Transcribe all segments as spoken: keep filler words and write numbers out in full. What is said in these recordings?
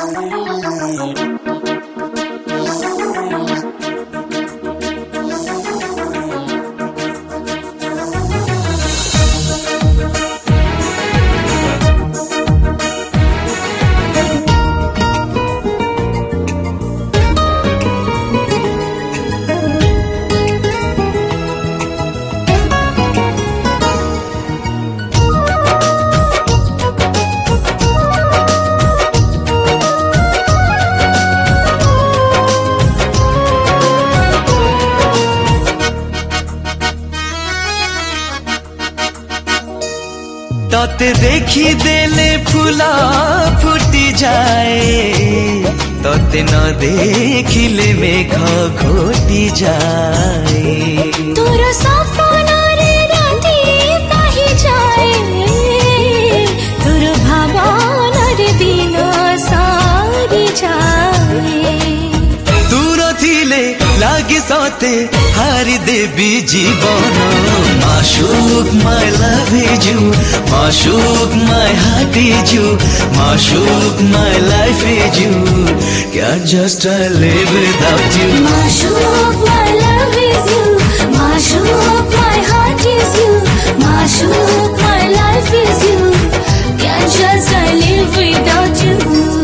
तोते देखी देले फूला फुटी जाए, तोते न देखिले मेघ घोटी जाए। तोर सपना रे राती पाही जाए, तोर भावना रे दिन सारी जाए। दूर थिले लागी सते हारी देवी जीवन। माशुक my love is you, माशुक my heart is you, माशुक my life is you, can't just live without you। माशुक my love is you, माशुक my heart is you, माशुक my life is you, can't just live without you।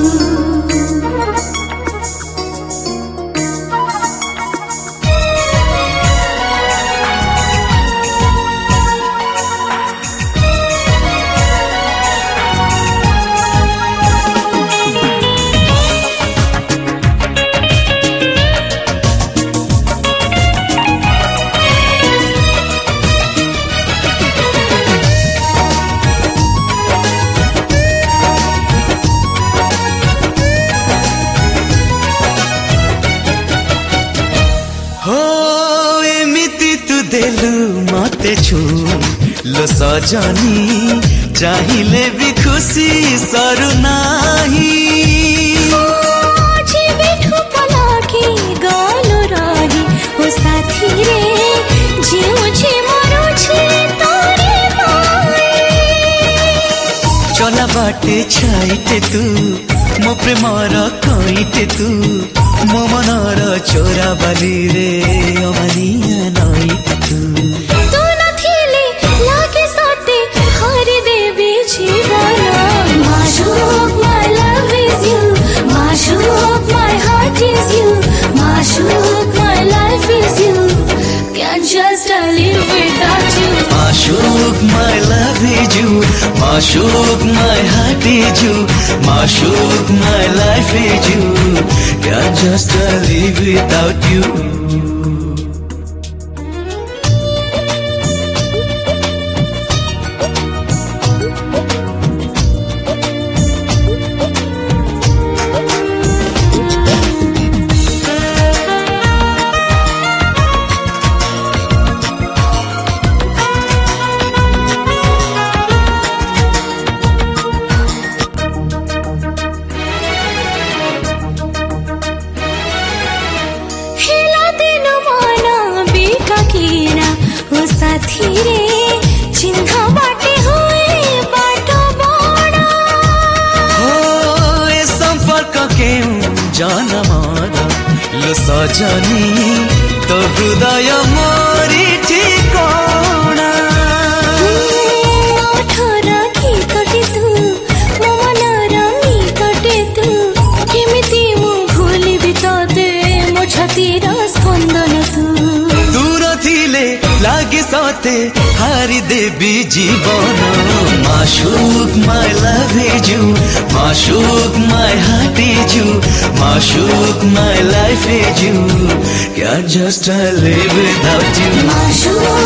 देलु मते छु लो सजनी, चाहिले भी खुशी सरू नाही। जी बैठो पलाकी गालो राही ओ साथी रे, जीव छे मरो छे तोरे माए। चला बाटे छाइते तू मो प्रेमर कइते तू, मो मनर चोरा बाली रे अमानिया नइते तू। तू नथिले लागे सते हरि देवी जीवन। माशुक my love is you, माशुक my heart is you, माशुक my life is you, can't just live without you। माशुक my love is you, माशुक my heart is you, माशुक my life is you, can't just live without you। साथी रे चिन्ह बाटे हुए बाटो बड़ा, हो ए संपर्क केउ जनमन लो सजनी, तो हृदय मोरी ठिकाना। मोठरा की कटे तू मो मनरा मी कटे तू, केमिति मु भूलिबि तोते मो छातीर स्पंदन तू। दूर थिले लागी सते हारी देवी जीवन। माशुक my love is you, माशुक my heart is you, माशुक my life is you, can't just live without you। माशुक